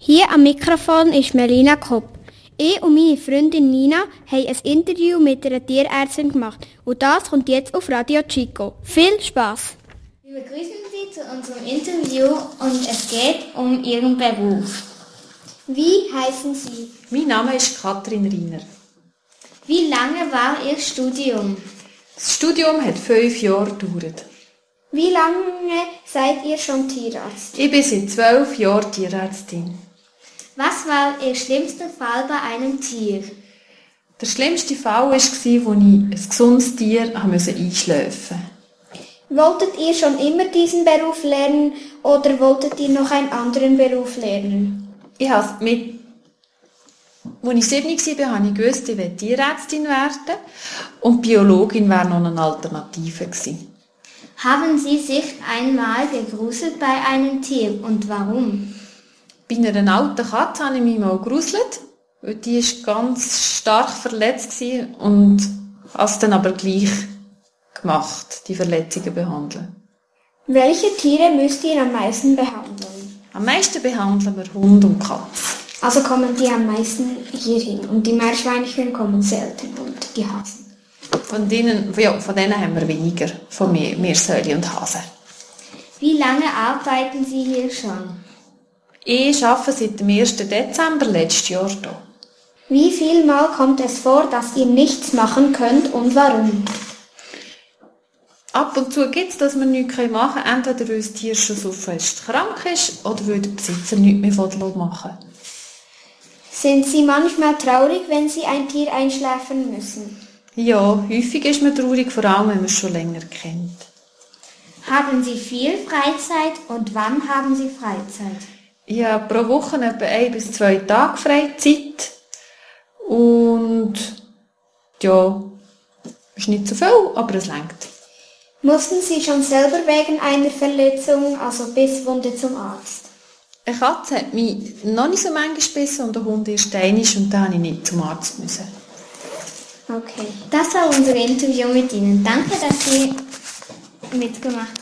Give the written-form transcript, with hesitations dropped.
Hier am Mikrofon ist Melina Kopp. Ich und meine Freundin Nina haben ein Interview mit einer Tierärztin gemacht. Und das kommt jetzt auf Radio Chico. Viel Spaß! Wir begrüßen Sie zu unserem Interview und es geht um Ihren Beruf. Wie heißen Sie? Mein Name ist Katrin Riner. Wie lange war Ihr Studium? Das Studium hat 5 Jahre gedauert. Wie lange seid ihr schon Tierarzt? Ich bin seit 12 Jahren Tierärztin. Was war Ihr schlimmster Fall bei einem Tier? Der schlimmste Fall war, als ich ein gesundes Tier einschläfen musste. Wolltet ihr schon immer diesen Beruf lernen oder wolltet ihr noch einen anderen Beruf lernen? Als ich 7 war, habe ich gewusst, ich will Tierärztin werden und Biologin wäre noch eine Alternative gewesen. Haben Sie sich einmal gegruselt bei einem Tier und warum? Bei einer alten Katze habe ich mich mal gegruselt, weil die war ganz stark verletzt und habe es dann aber gleich gemacht, die Verletzungen behandeln. Welche Tiere müsst ihr am meisten behandeln? Am meisten behandeln wir Hund und Katze. Also kommen die am meisten hierhin und die Meerschweinchen kommen selten und die Hasen. Von denen haben wir weniger, von Meersäule und Hasen. Wie lange arbeiten Sie hier schon? Ich arbeite seit dem 1. Dezember letztes Jahr hier. Wie viel Mal kommt es vor, dass ihr nichts machen könnt und warum? Ab und zu gibt es, dass wir nichts machen können, entweder weil das Tier schon so fest krank ist oder weil der Besitzer nichts mehr machen will. Sind Sie manchmal traurig, wenn Sie ein Tier einschläfern müssen? Ja, häufig ist man traurig, vor allem wenn man es schon länger kennt. Haben Sie viel Freizeit und wann haben Sie Freizeit? Ich habe pro Woche etwa 1 bis 2 Tage Freizeit. Und ja, ist nicht so viel, aber es reicht. Mussten Sie schon selber wegen einer Verletzung, also Bisswunde, zum Arzt? Eine Katze hat mich noch nicht so manchmal gebissen und der Hund erst einmal und da musste ich nicht zum Arzt müssen. Okay, das war unser Interview mit Ihnen. Danke, dass Sie mitgemacht haben.